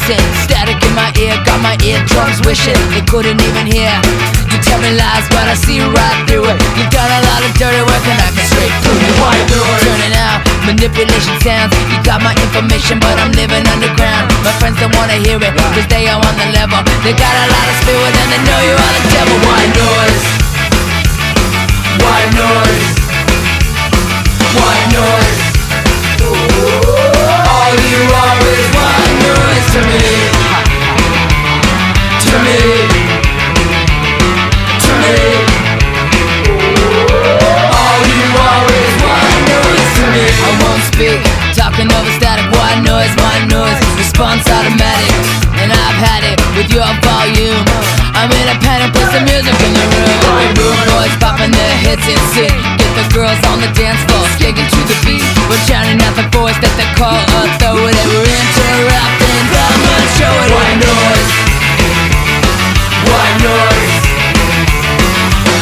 listen. Static in my ear, got my eardrums wishing they couldn't even hear. You tell me lies, but I see right through it. You've done a lot of dirty work and I can straight through it. Why turning out manipulation sounds? You got my information, but I'm living underground. My friends don't wanna hear it, cause they are on the level. They got a lot of spirit and they know you are the devil. White noise, white noise, white noise. All you are is white noise to me, to me, to me. All you are is white noise to me. I won't speak, talking over static. White noise, response automatic. And I've had it with your volume. I'm in a panic, put some music in the room. Rude boys popping their hits in sync. Get the girls on the dance floor, skating to the beat. We're shouting out the voice that they call us, throw whatever